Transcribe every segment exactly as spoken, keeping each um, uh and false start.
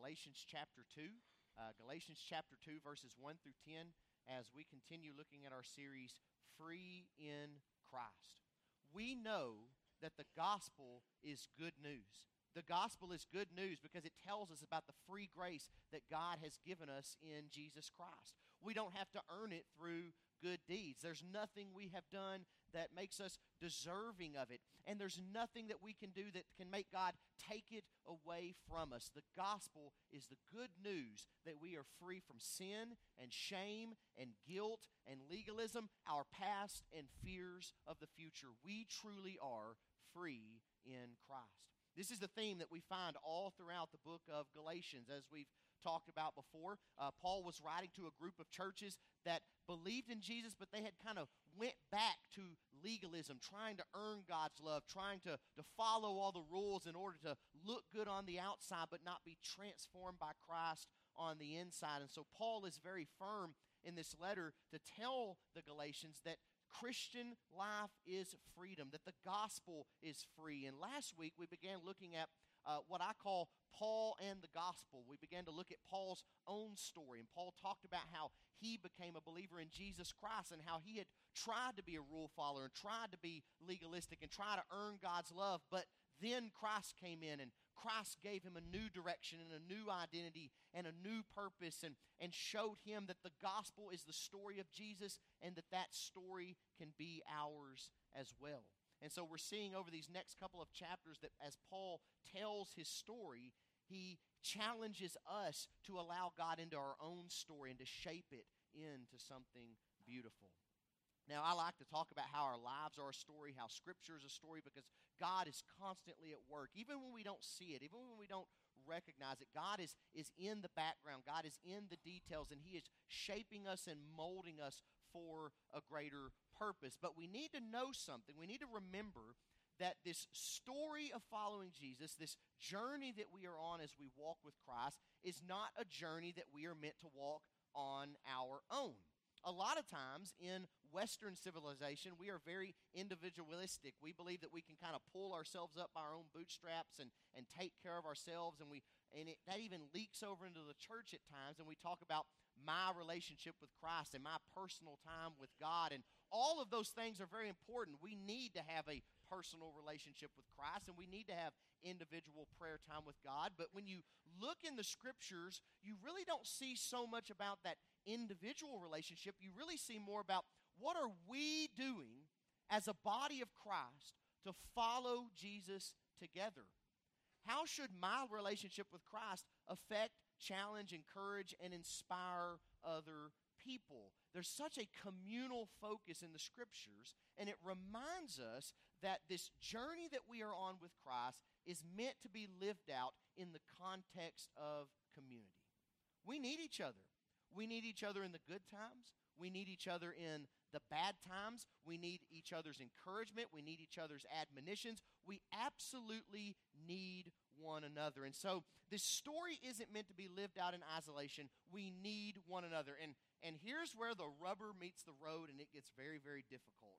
Galatians chapter two. Uh, Galatians chapter two, verses one through ten, as we continue looking at our series, Free in Christ. We know that the gospel is good news. The gospel is good news because it tells us about the free grace that God has given us in Jesus Christ. We don't have to earn it through good deeds. There's nothing we have done that makes us deserving of it. And there's nothing that we can do that can make God take it away from us. The gospel is the good news that we are free from sin and shame and guilt and legalism, our past and fears of the future. We truly are free in Christ. This is the theme that we find all throughout the book of Galatians, as we've talked about before. Uh, Paul was writing to a group of churches that believed in Jesus, but they had kind of went back to legalism, trying to earn God's love, trying to, to follow all the rules in order to look good on the outside, but not be transformed by Christ on the inside. And so Paul is very firm in this letter to tell the Galatians that Christian life is freedom, that the gospel is free. And last week we began looking at uh, what I call Paul and the gospel. We began to look at Paul's own story. And Paul talked about how he became a believer in Jesus Christ and how he had tried to be a rule follower and tried to be legalistic and try to earn God's love. But then Christ came in and Christ gave him a new direction and a new identity and a new purpose and, and showed him that the gospel is the story of Jesus and that that story can be ours as well. And so we're seeing over these next couple of chapters that as Paul tells his story, he challenges us to allow God into our own story and to shape it into something beautiful. Now, I like to talk about how our lives are a story, how Scripture is a story, because God is constantly at work. Even when we don't see it, even when we don't recognize it, God is, is in the background. God is in the details, and He is shaping us and molding us for a greater purpose. But we need to know something. We need to remember that this story of following Jesus, this journey that we are on as we walk with Christ, is not a journey that we are meant to walk on our own. A lot of times in Western civilization, we are very individualistic. We believe that we can kind of pull ourselves up by our own bootstraps and, and take care of ourselves. And we and it, that even leaks over into the church at times. And we talk about my relationship with Christ and my personal time with God. And all of those things are very important. We need to have a personal relationship with Christ, and we need to have individual prayer time with God. But when you look in the Scriptures, you really don't see so much about that individual relationship. You really see more about what are we doing as a body of Christ to follow Jesus together. How should my relationship with Christ affect, challenge, encourage, and inspire other people? There's such a communal focus in the Scriptures, and it reminds us that this journey that we are on with Christ is meant to be lived out in the context of community. We need each other. We need each other in the good times. We need each other in the bad times. We need each other's encouragement. We need each other's admonitions. We absolutely need one another. And so this story isn't meant to be lived out in isolation. We need one another. And, and here's where the rubber meets the road and it gets very, very difficult.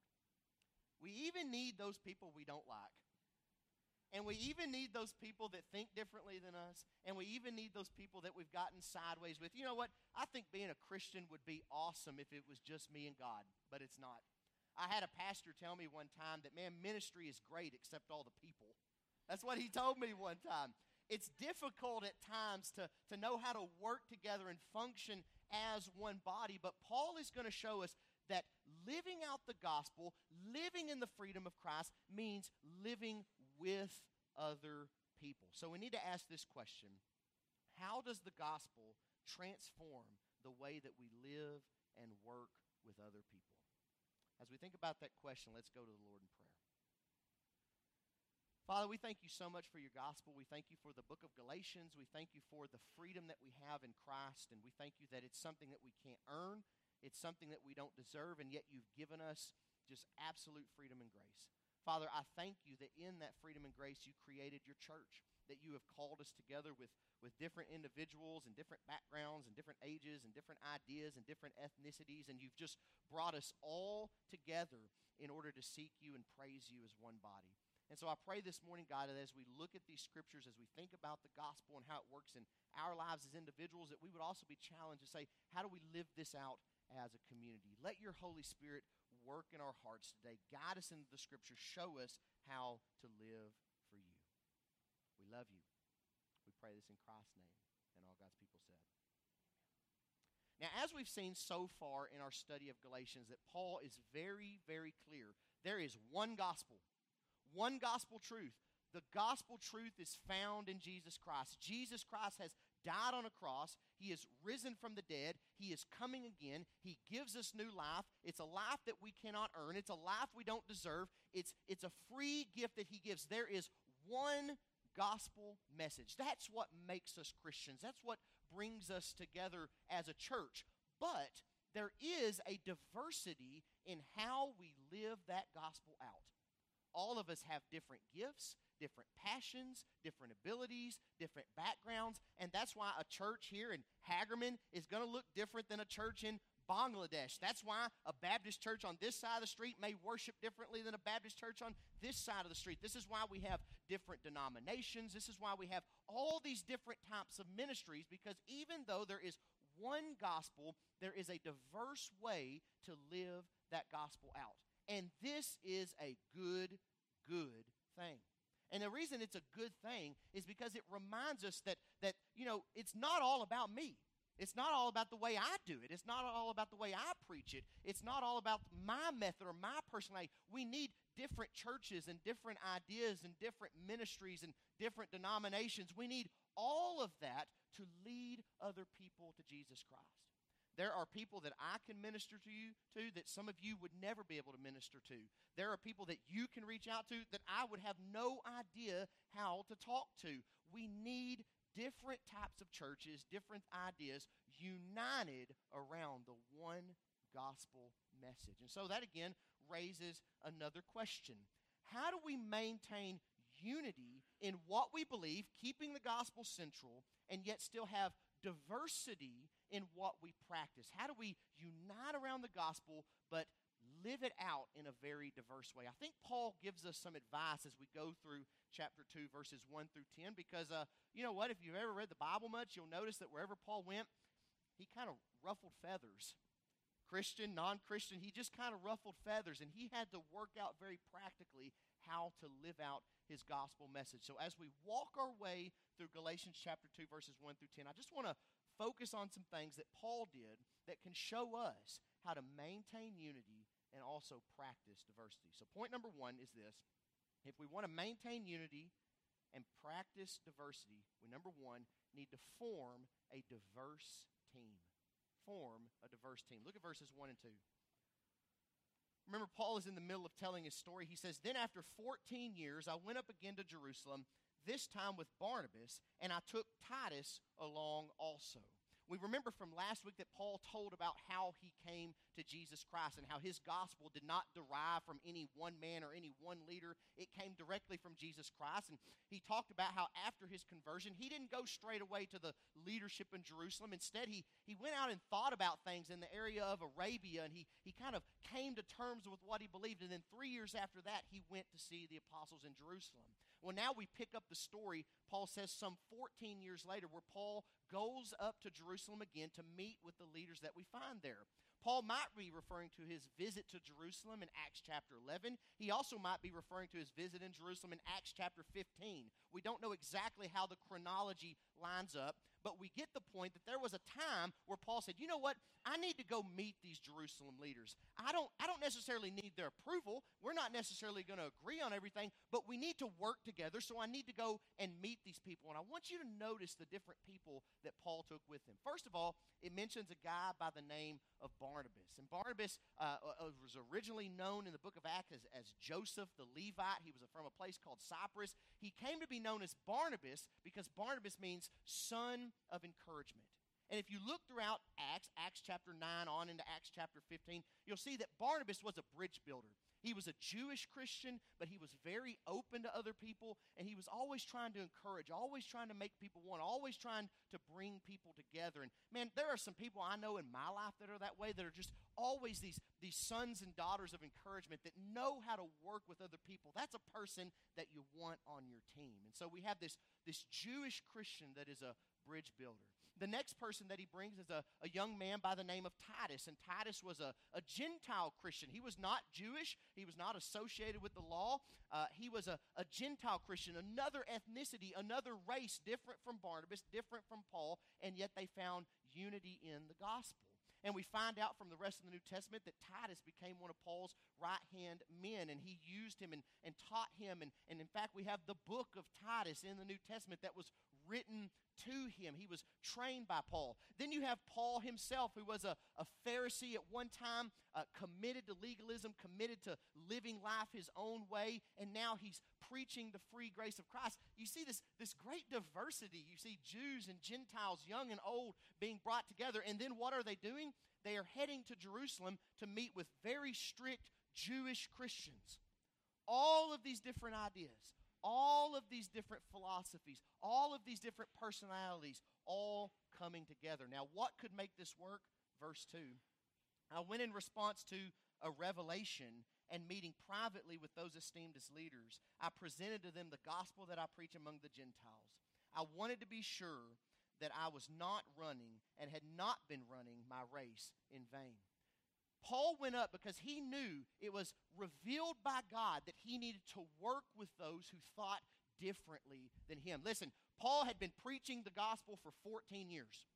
We even need those people we don't like. And we even need those people that think differently than us. And we even need those people that we've gotten sideways with. You know what? I think being a Christian would be awesome if it was just me and God. But it's not. I had a pastor tell me one time that, man, ministry is great except all the people. That's what he told me one time. It's difficult at times to, to know how to work together and function as one body. But Paul is going to show us that living out the gospel, living in the freedom of Christ, means living with other people. So we need to ask this question: how does the gospel transform the way that we live and work with other people? As we think about that question, let's go to the Lord in prayer. Father, we thank you so much for your gospel. We thank you for the book of Galatians. We thank you for the freedom that we have in Christ, and we thank you that it's something that we can't earn. It's something that we don't deserve, and yet you've given us just absolute freedom and grace. Father, I thank you that in that freedom and grace you created your church, that you have called us together with, with different individuals and different backgrounds and different ages and different ideas and different ethnicities, and you've just brought us all together in order to seek you and praise you as one body. And so I pray this morning, God, that as we look at these scriptures, as we think about the gospel and how it works in our lives as individuals, that we would also be challenged to say, how do we live this out as a community? Let your Holy Spirit work in our hearts today. Guide us into the scriptures. Show us how to live for you. We love you. We pray this in Christ's name. And all God's people said. Now, as we've seen so far in our study of Galatians, that Paul is very, very clear. There is one gospel. One gospel truth. The gospel truth is found in Jesus Christ. Jesus Christ has died on a cross. He is risen from the dead. He is coming again. He gives us new life. It's a life that we cannot earn. It's a life we don't deserve. It's, it's a free gift that he gives. There is one gospel message. That's what makes us Christians. That's what brings us together as a church. But there is a diversity in how we live that gospel out. All of us have different gifts, different passions, different abilities, different backgrounds, and that's why a church here in Hagerman is going to look different than a church in Bangladesh. That's why a Baptist church on this side of the street may worship differently than a Baptist church on this side of the street. This is why we have different denominations. This is why we have all these different types of ministries, because even though there is one gospel, there is a diverse way to live that gospel out. And this is a good, good thing. And the reason it's a good thing is because it reminds us that, that you know, it's not all about me. It's not all about the way I do it. It's not all about the way I preach it. It's not all about my method or my personality. We need different churches and different ideas and different ministries and different denominations. We need all of that to lead other people to Jesus Christ. There are people that I can minister to you to that some of you would never be able to minister to. There are people that you can reach out to that I would have no idea how to talk to. We need different types of churches, different ideas, united around the one gospel message. And so that again raises another question. How do we maintain unity in what we believe, keeping the gospel central, and yet still have diversity in what we practice? How do we unite around the gospel but live it out in a very diverse way? I think Paul gives us some advice as we go through chapter two, verses one through ten, because uh, you know what? If you've ever read the Bible much, you'll notice that wherever Paul went, he kind of ruffled feathers. Christian, non-Christian, he just kind of ruffled feathers, and he had to work out very practically how to live out his gospel message. So as we walk our way through Galatians chapter two, verses one through ten, I just want to focus on some things that Paul did that can show us how to maintain unity and also practice diversity. So point number one is this. If we want to maintain unity and practice diversity, we, number one, need to form a diverse team. Form a diverse team. Look at verses one and two. Remember, Paul is in the middle of telling his story. He says, "Then after fourteen years, I went up again to Jerusalem, this time with Barnabas, and I took Titus along also." We remember from last week that Paul told about how he came to Jesus Christ and how his gospel did not derive from any one man or any one leader. It came directly from Jesus Christ. And he talked about how after his conversion, he didn't go straight away to the leadership in Jerusalem. Instead, he, he went out and thought about things in the area of Arabia, and he, he kind of came to terms with what he believed. And then three years after that, he went to see the apostles in Jerusalem. Well, now we pick up the story, Paul says, some fourteen years later, where Paul goes up to Jerusalem again to meet with the leaders that we find there. Paul might be referring to his visit to Jerusalem in Acts chapter eleven. He also might be referring to his visit in Jerusalem in Acts chapter fifteen. We don't know exactly how the chronology lines up, but we get the point that there was a time where Paul said, you know what, I need to go meet these Jerusalem leaders. I don't, I don't necessarily need their approval. We're not necessarily going to agree on everything, but we need to work together, so I need to go and meet these people. And I want you to notice the different people that Paul took with him. First of all, it mentions a guy by the name of Barnabas. And Barnabas uh, was originally known in the book of Acts as, as Joseph the Levite. He was from a place called Cyprus. He came to be known as Barnabas because Barnabas means son of encouragement. And if you look throughout Acts, Acts chapter nine on into Acts chapter fifteen, you'll see that Barnabas was a bridge builder. He was a Jewish Christian, but he was very open to other people, and he was always trying to encourage, always trying to make people one, always trying to bring people together. And man, there are some people I know in my life that are that way, that are just always these, these sons and daughters of encouragement that know how to work with other people. That's a person that you want on your team. And so we have this, this Jewish Christian that is a bridge builder. The next person that he brings is a, a young man by the name of Titus. And Titus was a, a Gentile Christian. He was not Jewish. He was not associated with the law. Uh, he was a, a Gentile Christian, another ethnicity, another race, different from Barnabas, different from Paul, and yet they found unity in the gospel. And we find out from the rest of the New Testament that Titus became one of Paul's right-hand men, and he used him and, and taught him. And, and in fact, we have the book of Titus in the New Testament that was written to him. He was trained by Paul. Then you have Paul himself, who was a, a Pharisee at one time, uh, committed to legalism, committed to living life his own way, and now he's preaching the free grace of Christ. You see this, this great diversity. You see Jews and Gentiles, young and old, being brought together. And then what are they doing? They are heading to Jerusalem to meet with very strict Jewish Christians. All of these different ideas, all of these different philosophies, all of these different personalities, all coming together. Now, what could make this work? Verse two. I went in response to a revelation, and meeting privately with those esteemed as leaders, I presented to them the gospel that I preach among the Gentiles. I wanted to be sure that I was not running and had not been running my race in vain. Paul went up because he knew it was revealed by God that he needed to work with those who thought differently than him. Listen, Paul had been preaching the gospel for fourteen years.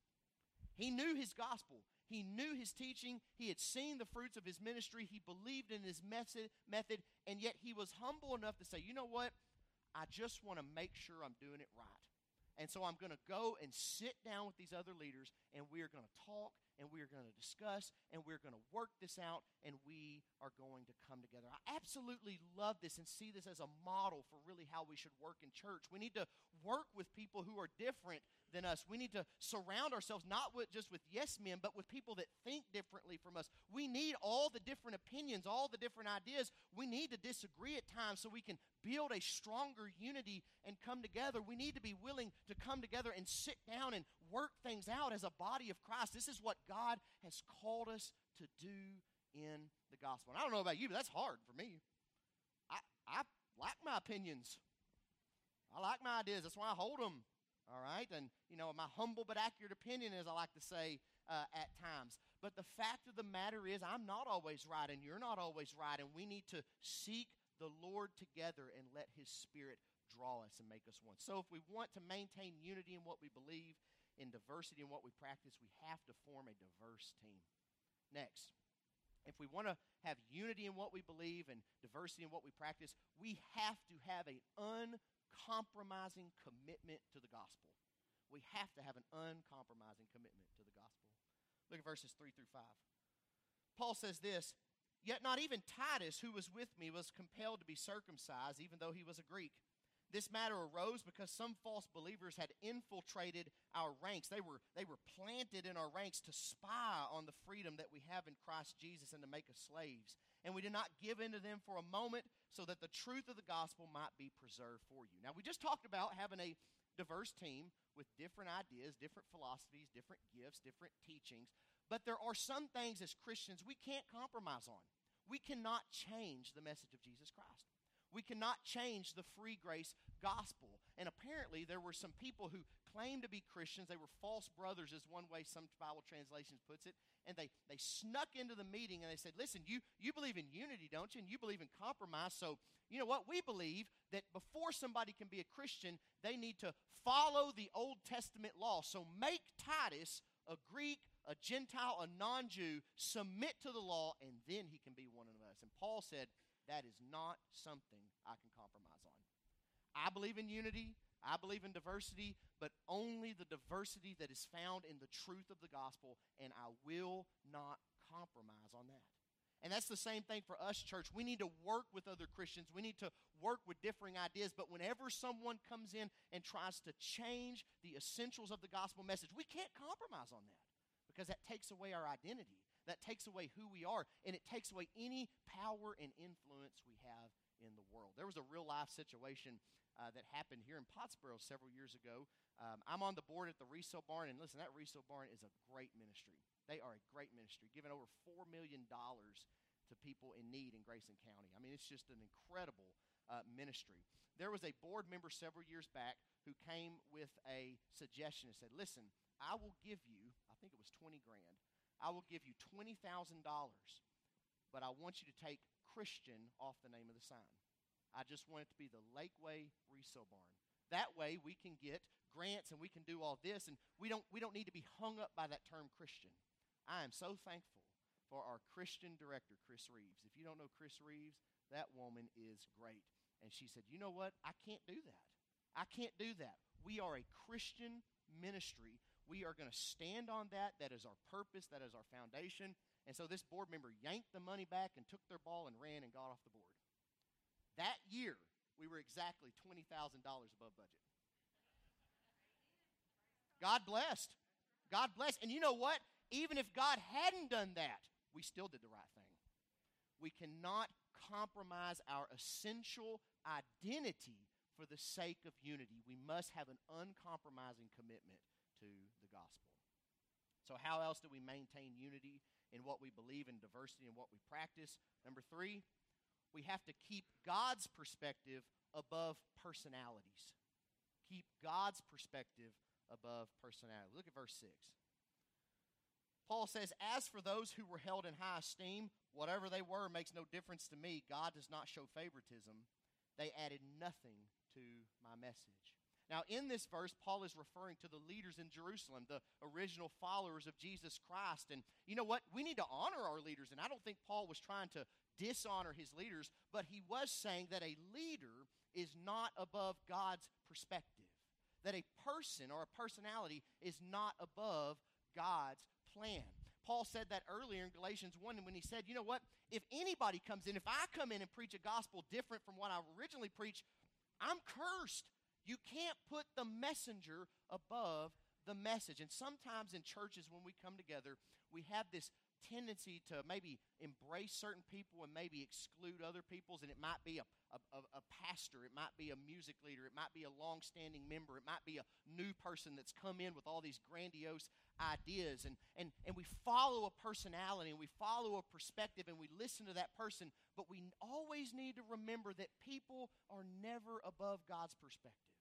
He knew his gospel. He knew his teaching. He had seen the fruits of his ministry. He believed in his method, method, and yet he was humble enough to say, you know what? I just want to make sure I'm doing it right. And so I'm going to go and sit down with these other leaders, and we are going to talk, and we are going to discuss, and we're going to work this out, and we are going to come together. I absolutely love this and see this as a model for really how we should work in church. We need to work with people who are different than us. We need to surround ourselves not with just with yes men, but with people that think differently from us. We need all the different opinions, all the different ideas. We need to disagree at times so we can build a stronger unity and come together. We need to be willing to come together and sit down and work things out as a body of Christ. This is what God has called us to do in the gospel. And I don't know about you, but that's hard for me. I, I like my opinions. I like my ideas. That's why I hold them. All right? And, you know, my humble but accurate opinion, as I like to say uh, at times. But the fact of the matter is I'm not always right, and you're not always right, and we need to seek the Lord together and let His Spirit draw us and make us one. So if we want to maintain unity in what we believe, in diversity in what we practice, we have to form a diverse team. Next, if we want to have unity in what we believe and diversity in what we practice, we have to have an uncompromising commitment to the gospel. We have to have an uncompromising commitment to the gospel. Look at verses three through five. Paul says this, "Yet not even Titus, who was with me, was compelled to be circumcised, even though he was a Greek. This matter arose because some false believers had infiltrated our ranks. They were, they were planted in our ranks to spy on the freedom that we have in Christ Jesus and to make us slaves. And we did not give in to them for a moment so that the truth of the gospel might be preserved for you." Now, we just talked about having a diverse team with different ideas, different philosophies, different gifts, different teachings. But there are some things as Christians we can't compromise on. We cannot change the message of Jesus Christ. We cannot change the free grace gospel. And apparently there were some people who claimed to be Christians. They were false brothers, is one way some Bible translations puts it. And they, they snuck into the meeting and they said, listen, you, you believe in unity, don't you? And you believe in compromise. So you know what? We believe that before somebody can be a Christian, they need to follow the Old Testament law. So make Titus a Greek, a Gentile, a non-Jew, submit to the law, and then he can be one of us. And Paul said, that is not something I can compromise on. I believe in unity. I believe in diversity, but only the diversity that is found in the truth of the gospel, and I will not compromise on that. And that's the same thing for us, church. We need to work with other Christians. We need to work with differing ideas, but whenever someone comes in and tries to change the essentials of the gospel message, we can't compromise on that because that takes away our identity. that takes away who we are, and it takes away any power and influence we have in the world. There was a real-life situation uh, that happened here in Pottsboro several years ago. Um, I'm on the board at the Resale Barn, and listen, that Resale Barn is a great ministry. They are a great ministry, giving over four million dollars to people in need in Grayson County. I mean, it's just an incredible uh, ministry. There was a board member several years back who came with a suggestion and said, listen, I will give you, I think it was twenty grand, I will give you twenty thousand dollars, but I want you to take Christian off the name of the sign. I just want it to be the Lakeway Resale Barn. That way we can get grants and we can do all this, and we don't, we don't need to be hung up by that term Christian. I am so thankful for our Christian director, Chris Reeves. If you don't know Chris Reeves, that woman is great. And she said, you know what? I can't do that. I can't do that. We are a Christian ministry. We are going to stand on that. That is our purpose. That is our foundation. And so this board member yanked the money back and took their ball and ran and got off the board. That year, we were exactly twenty thousand dollars above budget. God blessed. God blessed. And you know what? Even if God hadn't done that, we still did the right thing. We cannot compromise our essential identity for the sake of unity. We must have an uncompromising commitment to the gospel. So how else do we maintain unity in what we believe and diversity in what we practice? Number three, we have to keep God's perspective above personalities. Keep God's perspective above personality. Look at verse six. Paul says, as for those who were held in high esteem, whatever they were makes no difference to me. God does not show favoritism. They added nothing to my message. Now, in this verse, Paul is referring to the leaders in Jerusalem, the original followers of Jesus Christ. And you know what? We need to honor our leaders. And I don't think Paul was trying to dishonor his leaders, but he was saying that a leader is not above God's perspective, that a person or a personality is not above God's plan. Paul said that earlier in Galatians one when he said, you know what, if anybody comes in, if I come in and preach a gospel different from what I originally preached, I'm cursed. You can't put the messenger above the message. And sometimes in churches when we come together, we have this tendency to maybe embrace certain people and maybe exclude other people's, and it might be a, a, a pastor, it might be a music leader, it might be a long-standing member, it might be a new person that's come in with all these grandiose ideas, and, and, and we follow a personality, and we follow a perspective, and we listen to that person, but we always need to remember that people are never above God's perspective.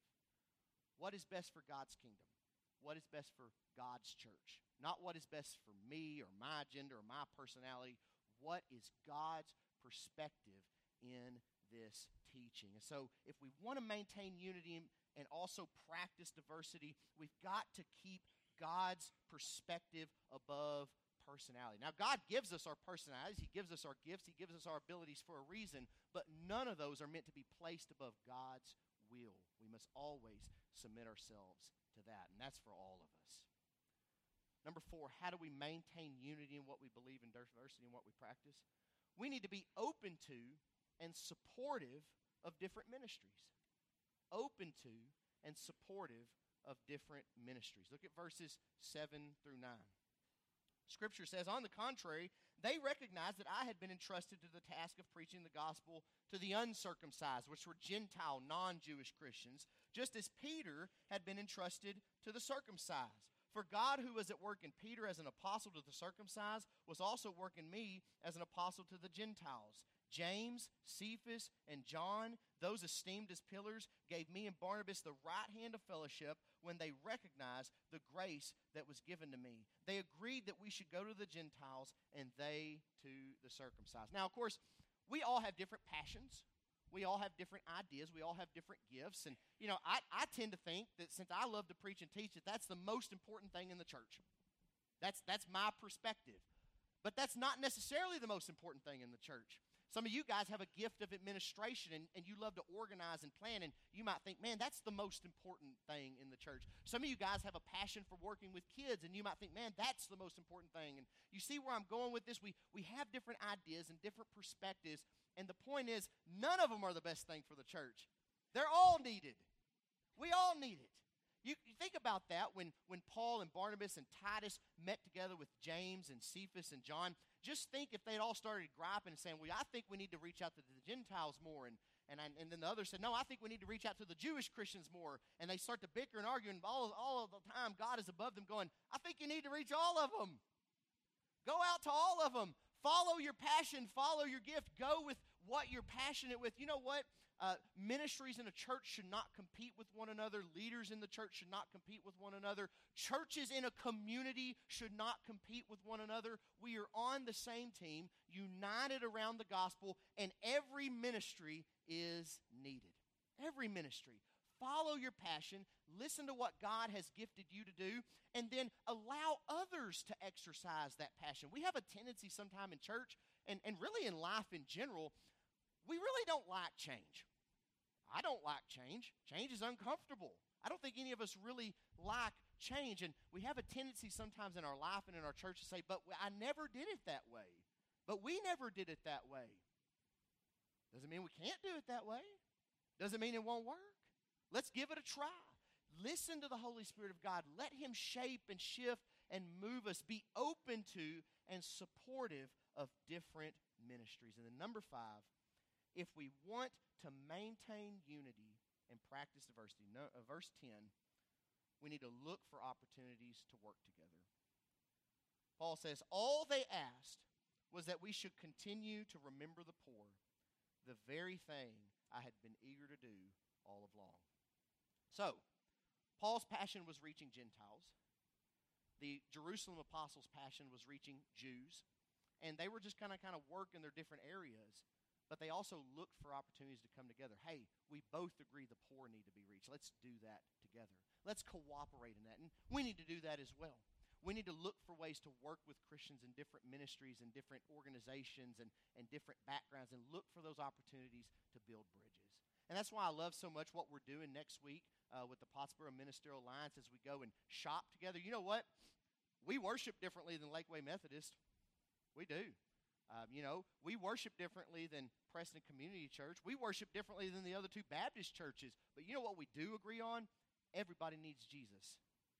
What is best for God's kingdom? What is best for God's church? Not what is best for me or my agenda or my personality. What is God's perspective in this teaching? And so if we want to maintain unity and also practice diversity, we've got to keep God's perspective above personality. Now, God gives us our personalities. He gives us our gifts. He gives us our abilities for a reason, but none of those are meant to be placed above God's will. We must always submit ourselves to that, and that's for all of us. Number four, how do we maintain unity in what we believe in diversity and what we practice? We need to be open to and supportive of different ministries. Open to and supportive of different ministries. Look at verses seven through nine. Scripture says, on the contrary, they recognized that I had been entrusted to the task of preaching the gospel to the uncircumcised, which were Gentile, non-Jewish Christians, just as Peter had been entrusted to the circumcised. For God, who was at work in Peter as an apostle to the circumcised, was also at work in me as an apostle to the Gentiles. James, Cephas, and John, those esteemed as pillars, gave me and Barnabas the right hand of fellowship when they recognized the grace that was given to me. They agreed that we should go to the Gentiles and they to the circumcised. Now, of course, we all have different passions. We all have different ideas. We all have different gifts. And, you know, I, I tend to think that since I love to preach and teach, that that's the most important thing in the church. That's, that's my perspective. But that's not necessarily the most important thing in the church. Some of you guys have a gift of administration, and, and you love to organize and plan, and you might think, man, that's the most important thing in the church. Some of you guys have a passion for working with kids, and you might think, man, that's the most important thing. And you see where I'm going with this? We, we have different ideas and different perspectives, and the point is, none of them are the best thing for the church. They're all needed. We all need it. You, you think about that when, when Paul and Barnabas and Titus met together with James and Cephas and John. Just think if they'd all started griping and saying, well, I think we need to reach out to the Gentiles more. And, and, I, and then the others said, no, I think we need to reach out to the Jewish Christians more. And they start to bicker and argue. And all, all of the time, God is above them going, I think you need to reach all of them. Go out to all of them. Follow your passion. Follow your gift. Go with what you're passionate with. You know what? Uh, ministries in a church should not compete with one another. Leaders in the church should not compete with one another. Churches in a community should not compete with one another. We are on the same team, united around the gospel, and every ministry is needed. Every ministry. Follow your passion. Listen to what God has gifted you to do, and then allow others to exercise that passion. We have a tendency sometime in church, and, and really in life in general, we really don't like change. I don't like change. Change is uncomfortable. I don't think any of us really like change. And we have a tendency sometimes in our life and in our church to say, but I never did it that way. But we never did it that way. Doesn't mean we can't do it that way. Doesn't mean it won't work. Let's give it a try. Listen to the Holy Spirit of God. Let Him shape and shift and move us. Be open to and supportive of different ministries. And then number five, if we want to maintain unity and practice diversity, no, uh, verse ten, we need to look for opportunities to work together. Paul says, all they asked was that we should continue to remember the poor, the very thing I had been eager to do all along. So, Paul's passion was reaching Gentiles. The Jerusalem apostles' passion was reaching Jews. And they were just kind of kind of work in their different areas. But they also looked for opportunities to come together. Hey, we both agree the poor need to be reached. Let's do that together. Let's cooperate in that. And we need to do that as well. We need to look for ways to work with Christians in different ministries and different organizations and, and different backgrounds, and look for those opportunities to build bridges. And that's why I love so much what we're doing next week uh, with the Pottsboro Ministerial Alliance as we go and shop together. You know what? We worship differently than Lakeway Methodist. We do. Um, you know, we worship differently than Preston Community Church. We worship differently than the other two Baptist churches. But you know what we do agree on? Everybody needs Jesus.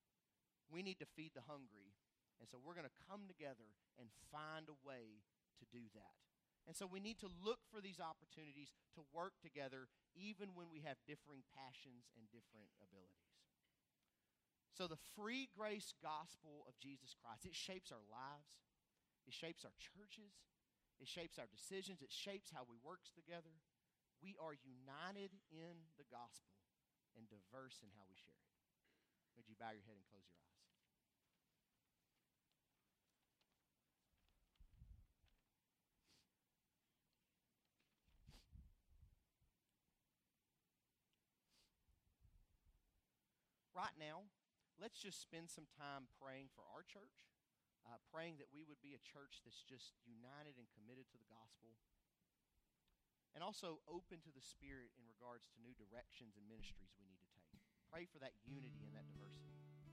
We need to feed the hungry. And so we're going to come together and find a way to do that. And so we need to look for these opportunities to work together even when we have differing passions and different abilities. So the free grace gospel of Jesus Christ, it shapes our lives. It shapes our churches. It shapes our decisions. It shapes how we work together. We are united in the gospel and diverse in how we share it. Would you bow your head and close your eyes? Right now, let's just spend some time praying for our church. Uh, praying that we would be a church that's just united and committed to the gospel. And also open to the Spirit in regards to new directions and ministries we need to take. Pray for that unity and that diversity.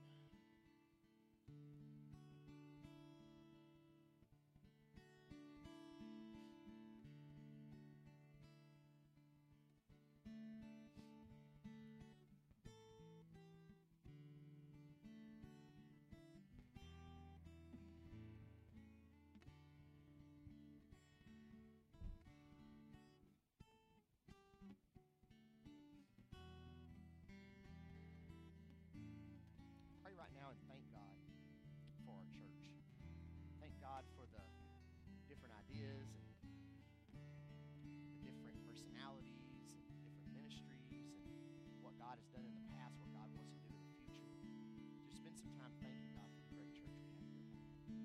Right now and thank God for our church. Thank God for the different ideas and the different personalities and different ministries and what God has done in the past, what God wants to do in the future. Just spend some time thanking God for the great church we have here.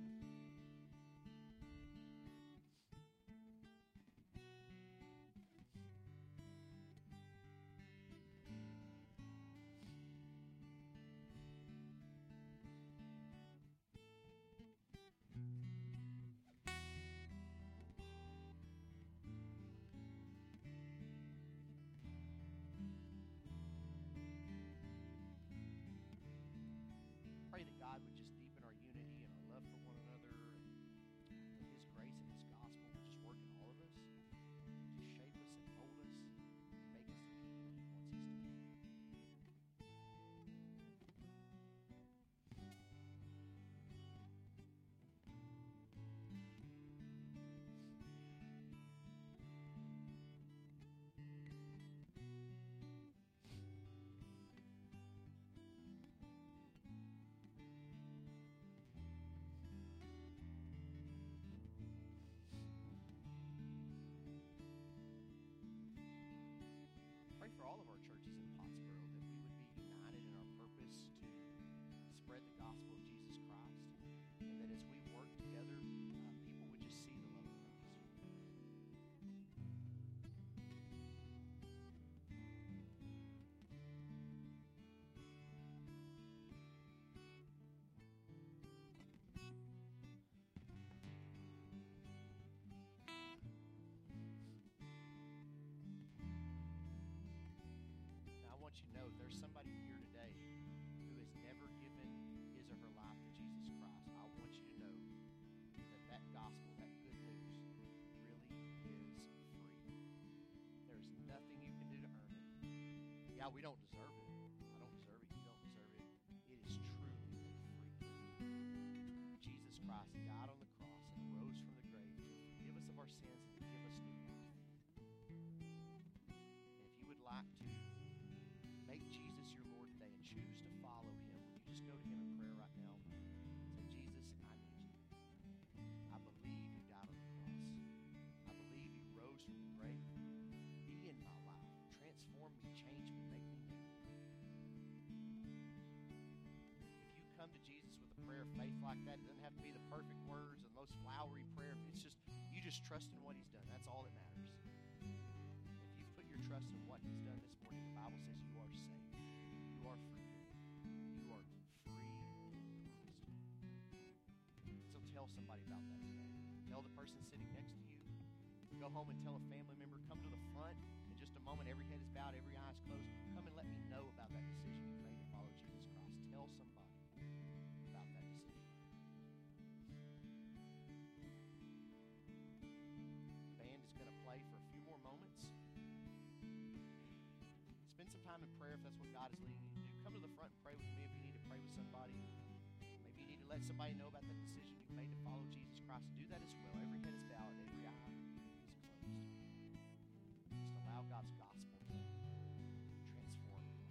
Pray that God would just deepen our unity and our love for one another, and that His grace and His gospel would just work in all of us, just shape us and mold us, and make us the people that He wants us to be. Now, we don't deserve it. I don't deserve it. You don't deserve it. It is truly a free gift. Jesus Christ died on the cross and rose from the grave to forgive us of our sins and to give us new life. And if you would like to make Jesus your Lord today and choose to follow him, would you just go to him in prayer right now? Say, Jesus, I need you. I believe you died on the cross. I believe you rose from the grave. Be in my life. Transform me, change me, make me new. If you come to Jesus with a prayer of faith like that, it doesn't have to be the perfect words or the most flowery prayer. It's just, you just trust in what he's done. That's all that matters. If you've put your trust in what he's done this morning, the Bible says you are saved. You are forgiven. You are free in Christ. So tell somebody about that today. Tell the person sitting next to you. Go home and tell a family member. Come to the front in just a moment. Every head is bowed, every eye is closed. Come and let me know about that decision you've made to follow Jesus Christ. Tell somebody about that decision. The band is going to play for a few more moments. Spend some time in prayer if that's what God is leading you to do. Come to the front and pray with me if you need to pray with somebody. Maybe you need to let somebody know about that decision you've made to follow Jesus Christ. Do that as well. Every head is bowed, every eye is closed. Just allow God's gospel to transform you.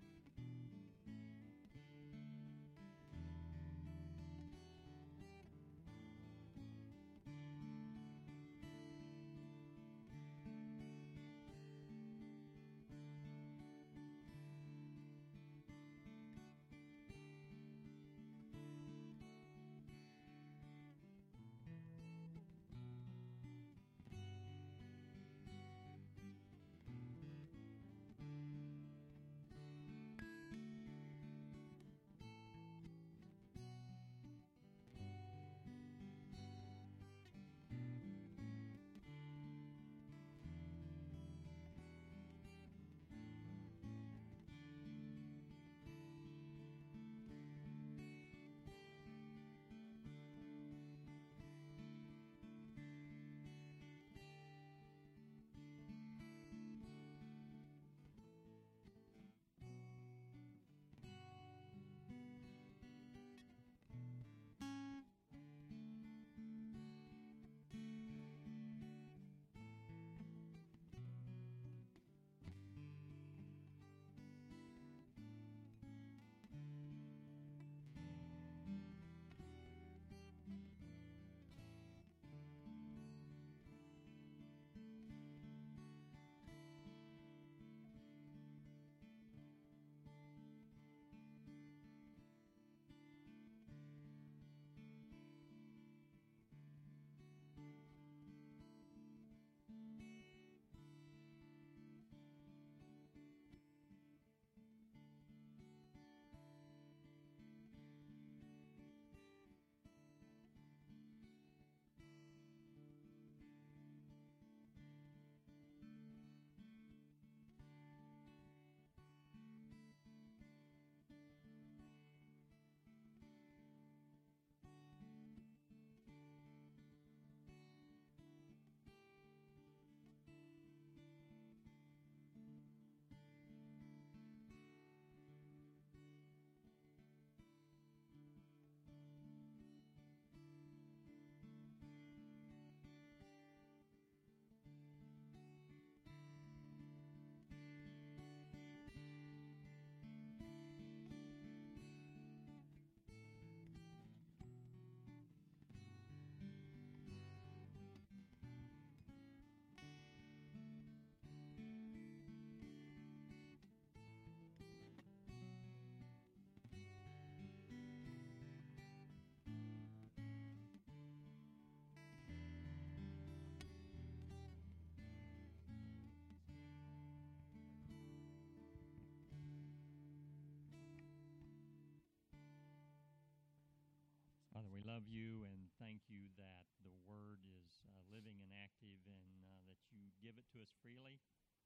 Father, we love you and thank you that the Word is uh, living and active and uh, that you give it to us freely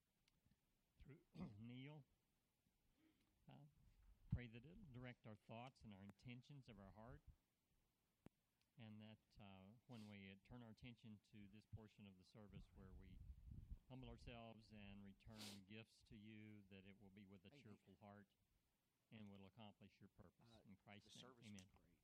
through Neil. Uh, pray that it'll direct our thoughts and our intentions of our heart, and that uh, when we uh, turn our attention to this portion of the service where we humble ourselves and return gifts to you, that it will be with a Amen. cheerful heart and will accomplish your purpose. Uh, In Christ's the name, service amen. was great.